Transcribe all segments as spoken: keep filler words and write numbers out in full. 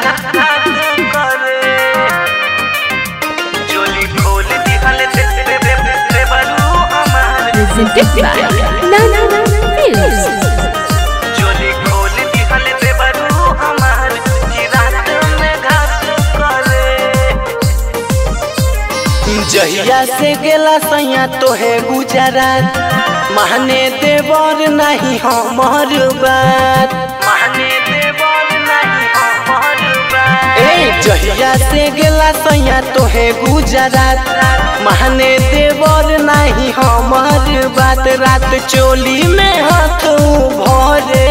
Presented by Nana Films. जहिया से गेला सैया तोहे गुजरात महने देवर नहीं हमर बात महने देवर नहीं हमर बात ए जहिया से गेला सैया तोहे गुजरात महने देवर नहीं हमर बात रात चोली में हाथ भरे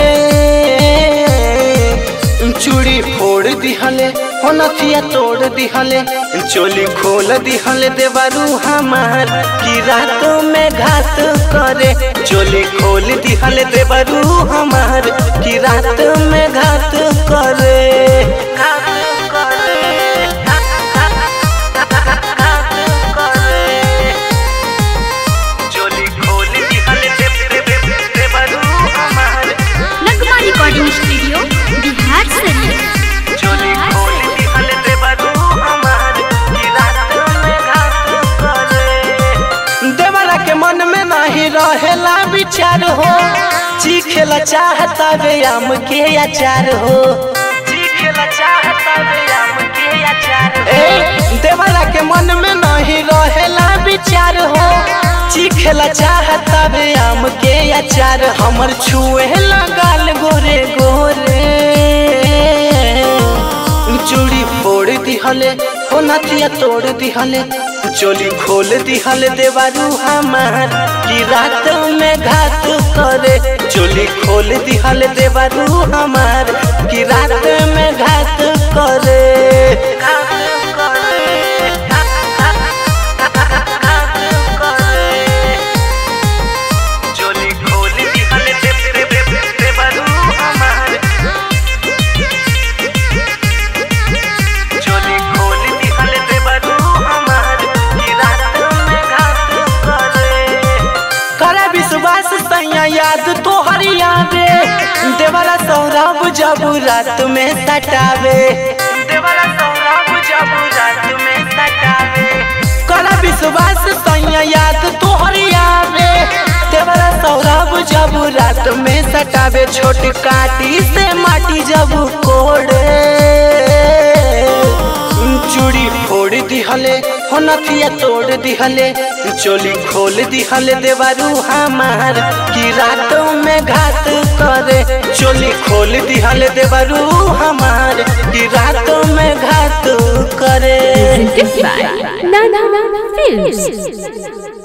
चूड़ी फोड़ दिहले हो नथिया तोड़ दिहले चोली खोल दिहले देवरू हमार की रातों में घात करे चोली खोल दिहले देवरू हमार की रात में घात करे चोली खोल दिहले देवरू हमार नगमा रिकॉर्डिंग स्टूडियो बिहार शरीफ। चोली खोल दिहले देवरू हमार की रात में घात करे देवरा के मन में नहीं रहेला विचार हो चीखेला चाहता वे आम के अचार हो चीखेला चाहता वे आम के अचार ए देवरा के मन में नहीं रहेला विचार हो चीखेला चाहता वे आम के अचार हमर छुए लगाल गोरे गोरे चूड़ी फोड़ दिहले हो नथिया तोड़ दिहले चोली खोल दिहले देवरू हमार की रात में घात करे चोली खोल दिहले देवरू हमार की रात में घात करे चोली खोल दिहले देवरू हमार चोली खोल दिहले देवरू हमार की रात में घात करे करे विश्वास सैया याद तोहर यावे देवरा सौरभ जब रात में सटावे देवरा सौरभ जब रात में सटावे करे विश्वास सैया याद तोहर यावे देवरा सौरभ जब रात में सटावे छोट काटी से माटी जब कोड़े चूड़ी फोड़ दिहले हो नथिया तोड़ दिहले चोली खोल दिहले देवरू हमार की रातों में घात करे चोली खोल दिहले देवरू हमार की रातों में घात करे Presented by Nana Films.